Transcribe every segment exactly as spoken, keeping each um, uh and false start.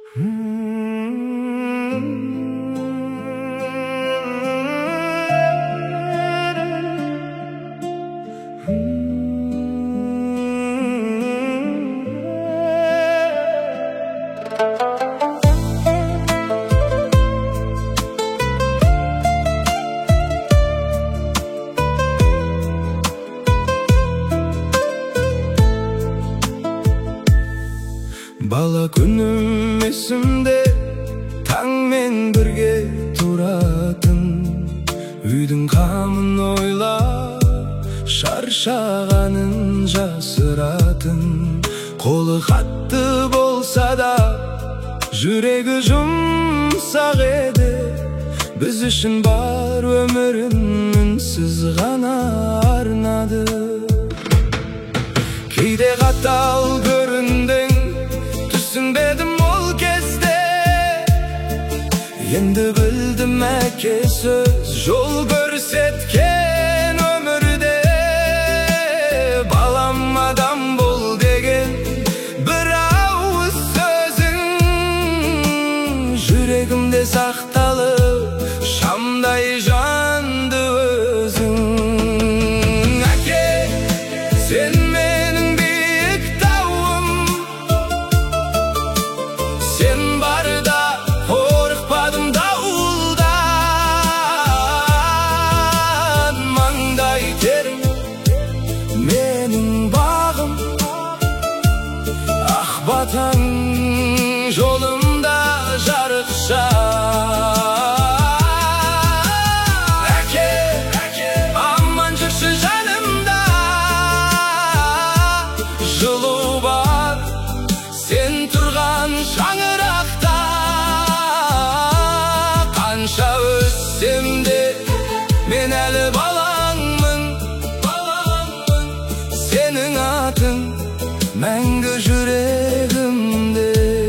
Bala күнім есімде, таңмен бірге тұратын, үйдің қамын ойлап, шаршағанын жасыратын. Қолы қатты болса да, жүрегі жұмсақ еді, біз үшін бар өмірін үнсіз ғана арнады. Кейде қатал көріндің, түсінбедім ол кезде, енді білдім әке сөз жол көрсеткен өмірде. Балам, адам бол деген бір ауыз сөзің жүрегімде сақталып, шамдай жанды өзің. Әке, сен менің биік тауым, сен барда қорықпадым дауылдан. Маңдай терің менің бағым, ақ батаң жолымда жарықша. Әке, аман жүрші жанымда, жылу бар сен тұрған шаңырақта. Қанша өссем де мен әлі балаңмын, сенің атың мәңгі жүрегімде.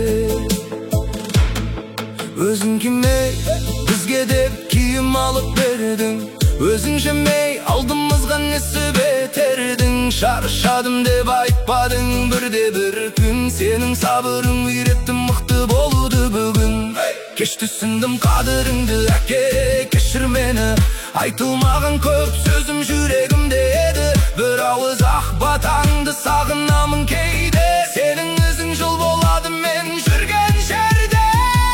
Өзің кимей бізге деп киім алып бердің, өзің жемей алдымызға несіп етердің. Шаршадым деп айтпадың бірде бір күн, сенің сабырың үйретті мықты болуды бүгін. Кеш түсіндім қадіріңді, әке, кешір мені. Айтылмаған көп сөзім жүрегімде еді, бір ауыз ақ батаңды сағынамын кейде. Сенің ізің жол болады мен жүрген жерде.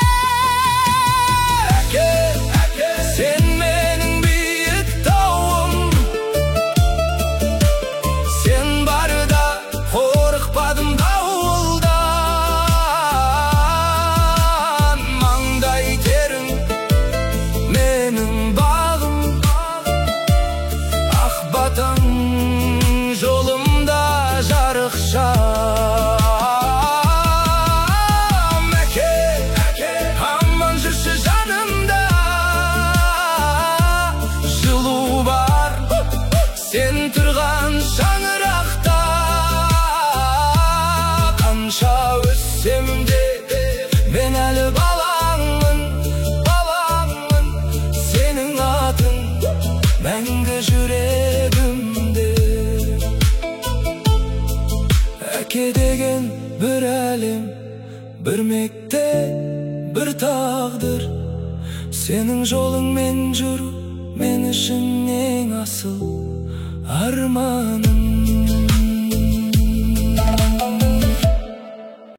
Әке, сен менің биік тауым, сен барда қорықпадым дауылдан. Маңдай терің менің бағым, ақ батаң жолымда жарықша. Әке, аман жүрші жанымда, жылу бар сен тұрған шаңырақта. Қанша өссем де мен әлі балаңмын, балаңмын, сенің атың мәңгі жүрегімде. Әке деген бір әлем, бір мектеп, бір тағдыр, сенің жолыңмен жүру мен үшін ең асыл арманым.